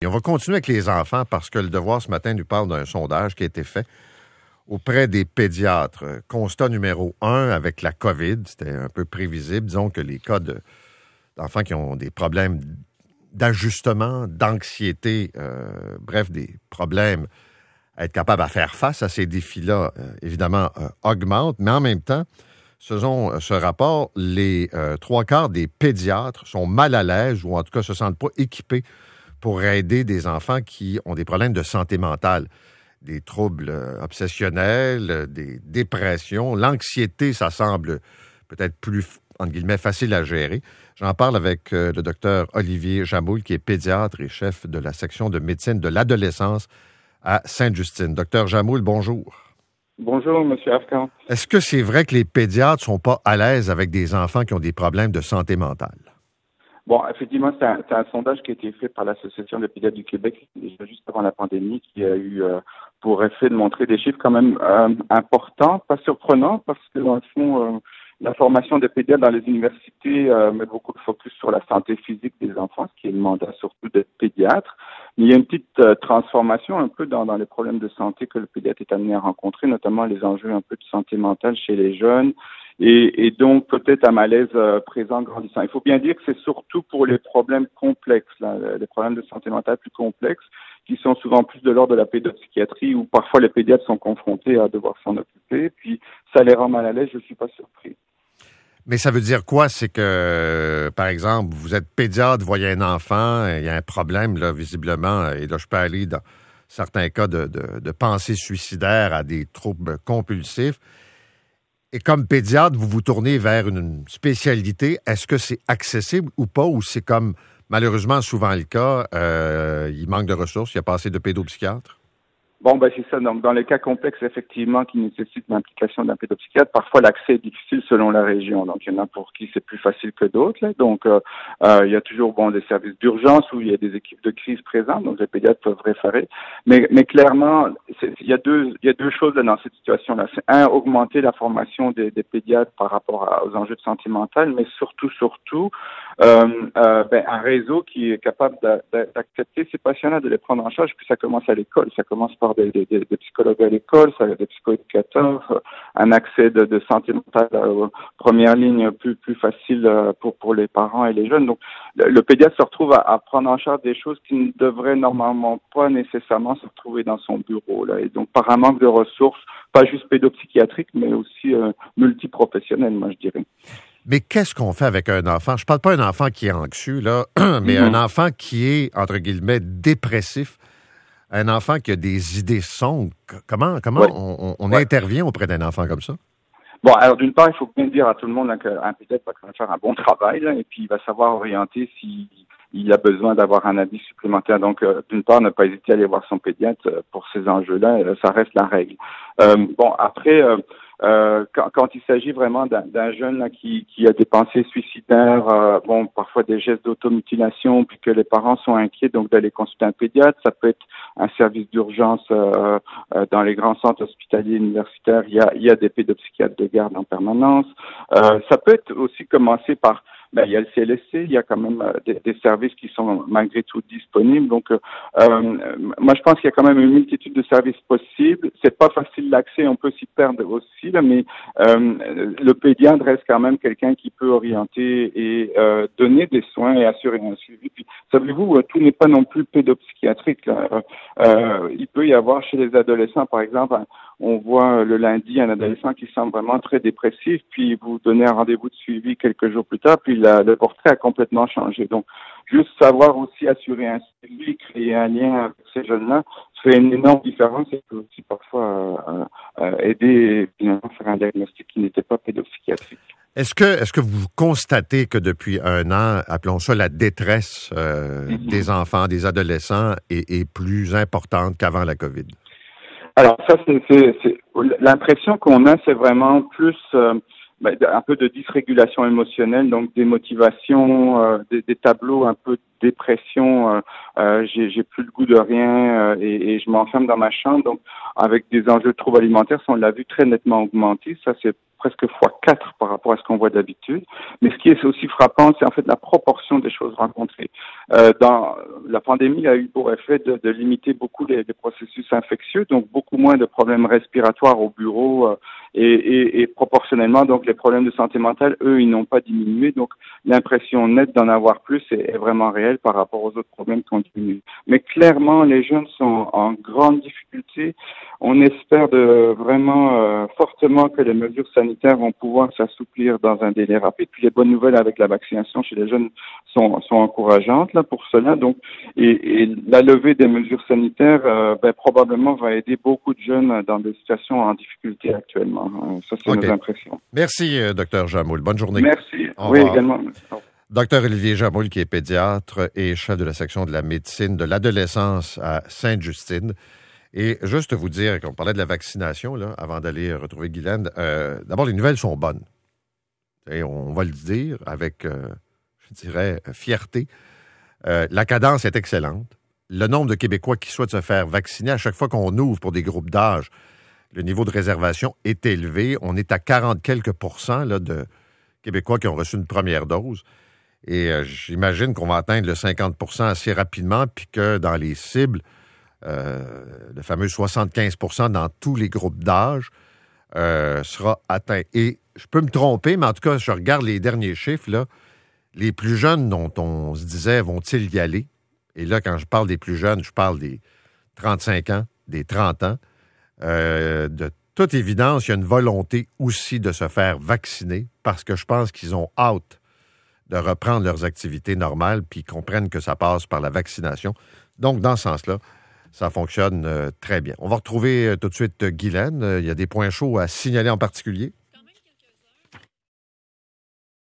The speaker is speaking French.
Et on va continuer avec les enfants parce que Le Devoir ce matin nous parle d'un sondage qui a été fait auprès des pédiatres. Constat numéro 1 avec la COVID, c'était un peu prévisible. Disons que les cas d'enfants qui ont des problèmes d'ajustement, d'anxiété, bref, des problèmes à être capable à faire face à ces défis-là, évidemment, augmentent. Mais en même temps, selon ce rapport, les 3/4 des pédiatres sont mal à l'aise ou en tout cas se sentent pas équipés pour aider des enfants qui ont des problèmes de santé mentale, des troubles obsessionnels, des dépressions. L'anxiété, ça semble peut-être plus, entre guillemets, facile à gérer. J'en parle avec le docteur Olivier Jamoul, qui est pédiatre et chef de la section de médecine de l'adolescence à Sainte-Justine. Docteur Jamoul, bonjour. Bonjour, M. Arcan. Est-ce que c'est vrai que les pédiatres ne sont pas à l'aise avec des enfants qui ont des problèmes de santé mentale? Bon, effectivement, c'est un sondage qui a été fait par l'Association des pédiatres du Québec déjà juste avant la pandémie, qui a eu pour effet de montrer des chiffres quand même importants, pas surprenants, parce que dans le fond, la formation des pédiatres dans les universités met beaucoup de focus sur la santé physique des enfants, ce qui est le mandat surtout d'être pédiatre. Mais il y a une petite transformation un peu dans les problèmes de santé que le pédiatre est amené à rencontrer, notamment les enjeux un peu de santé mentale chez les jeunes. Et donc peut-être un malaise présent grandissant. Il faut bien dire que c'est surtout pour les problèmes complexes, là, les problèmes de santé mentale plus complexes, qui sont souvent plus de l'ordre de la pédopsychiatrie, où parfois les pédiatres sont confrontés à devoir s'en occuper, puis ça les rend mal à l'aise, je ne suis pas surpris. Mais ça veut dire quoi? C'est que, par exemple, vous êtes pédiatre, vous voyez un enfant, il y a un problème, là, visiblement, et là, je peux aller dans certains cas de pensées suicidaires à des troubles compulsifs. Et comme pédiatre, vous vous tournez vers une spécialité. Est-ce que c'est accessible ou pas, ou c'est comme, malheureusement, souvent le cas, il manque de ressources, il n'y a pas assez de pédopsychiatres? Bon, ben c'est ça. Donc, dans les cas complexes, effectivement, qui nécessitent l'implication d'un pédopsychiatre, parfois l'accès est difficile selon la région. Donc, il y en a pour qui c'est plus facile que d'autres. Là. Donc, il y a toujours des services d'urgence où il y a des équipes de crise présentes. Donc, les pédiatres peuvent référer. Mais clairement, il y a deux choses là, dans cette situation-là. C'est augmenter la formation des pédiatres par rapport aux enjeux de santé mentale, mais surtout, un réseau qui est capable d'accepter ces patients-là, de les prendre en charge. Puis ça commence à l'école. Ça commence par des psychologues à l'école, des psychoéducateurs, un accès de santé mentale première ligne plus facile pour les parents et les jeunes. Donc, le pédiatre se retrouve à prendre en charge des choses qui ne devraient normalement pas nécessairement se retrouver dans son bureau. Là. Et donc, par un manque de ressources, pas juste pédopsychiatriques, mais aussi multiprofessionnelles, moi, je dirais. Mais qu'est-ce qu'on fait avec un enfant? Je parle pas d'un enfant qui est anxieux, là, mais un enfant qui est, entre guillemets, dépressif. Un enfant qui a des idées sombres, comment on intervient auprès d'un enfant comme ça? Bon, alors d'une part, il faut bien dire à tout le monde qu'un pédiatre va quand même faire un bon travail, là, et puis il va savoir orienter s'il a besoin d'avoir un avis supplémentaire. Donc, d'une part, ne pas hésiter à aller voir son pédiatre pour ces enjeux-là, ça reste la règle. Après, quand il s'agit vraiment d'un jeune là, qui a des pensées suicidaires, parfois des gestes d'automutilation, puis que les parents sont inquiets, donc d'aller consulter un pédiatre, ça peut être un service d'urgence dans les grands centres hospitaliers universitaires. Il y a des pédopsychiatres de garde en permanence. Ça peut être aussi commencer par il y a le CLSC, il y a quand même des services qui sont malgré tout disponibles. Donc, moi, je pense qu'il y a quand même une multitude de services possibles. C'est pas facile l'accès, on peut s'y perdre aussi, là, mais le pédiatre reste quand même quelqu'un qui peut orienter et donner des soins et assurer un suivi. Puis, savez-vous, tout n'est pas non plus pédopsychiatrique. Là. Il peut y avoir chez les adolescents, par exemple, on voit le lundi un adolescent qui semble vraiment très dépressif, puis vous donnez un rendez-vous de suivi quelques jours plus tard, puis le portrait a complètement changé. Donc, juste savoir aussi assurer un suivi, créer un lien avec ces jeunes-là, fait une énorme différence et peut aussi parfois aider finalement à faire un diagnostic qui n'était pas pédopsychiatrique. Est-ce que vous constatez que depuis un an, appelons ça la détresse des enfants, des adolescents, est plus importante qu'avant la COVID? Alors ça, c'est l'impression qu'on a, c'est vraiment plus un peu de dysrégulation émotionnelle, donc des motivations, des tableaux un peu de dépression, j'ai plus le goût de rien et je m'enferme dans ma chambre, donc avec des enjeux de troubles alimentaires, ça, on l'a vu très nettement augmenter, ça c'est presque x4 par rapport à ce qu'on voit d'habitude. Mais ce qui est aussi frappant, c'est en fait la proportion des choses rencontrées. Dans la pandémie a eu pour effet de limiter beaucoup les processus infectieux, donc beaucoup moins de problèmes respiratoires au bureau et proportionnellement, donc les problèmes de santé mentale, eux, ils n'ont pas diminué. Donc l'impression nette d'en avoir plus est vraiment réelle par rapport aux autres problèmes qui ont diminué. Mais clairement, les jeunes sont en grande difficulté. On espère vraiment fortement que les mesures sanitaires vont pouvoir s'assouplir dans un délai rapide. Puis les bonnes nouvelles avec la vaccination chez les jeunes sont encourageantes là pour cela. Donc et la levée des mesures sanitaires probablement va aider beaucoup de jeunes dans des situations en difficulté actuellement. Ça c'est nos impressions. Merci Dr Jamoul. Bonne journée. Merci. Oui également. Dr Olivier Jamoul qui est pédiatre et chef de la section de la médecine de l'adolescence à Sainte-Justine. Et juste vous dire qu'on parlait de la vaccination, là, avant d'aller retrouver Guylaine, d'abord, les nouvelles sont bonnes. Et on va le dire avec, je dirais, fierté. La cadence est excellente. Le nombre de Québécois qui souhaitent se faire vacciner, à chaque fois qu'on ouvre pour des groupes d'âge, le niveau de réservation est élevé. On est à 40 quelques % là, de Québécois qui ont reçu une première dose. Et j'imagine qu'on va atteindre le 50 % assez rapidement, puis que dans les cibles, le fameux 75 % dans tous les groupes d'âge sera atteint. Et je peux me tromper, mais en tout cas, je regarde les derniers chiffres, là, les plus jeunes dont on se disait vont-ils y aller? Et là, quand je parle des plus jeunes, je parle des 35 ans, des 30 ans. De toute évidence, il y a une volonté aussi de se faire vacciner parce que je pense qu'ils ont hâte de reprendre leurs activités normales puis ils comprennent que ça passe par la vaccination. Donc, dans ce sens-là, ça fonctionne très bien. On va retrouver tout de suite Guylaine. Il y a des points chauds à signaler en particulier.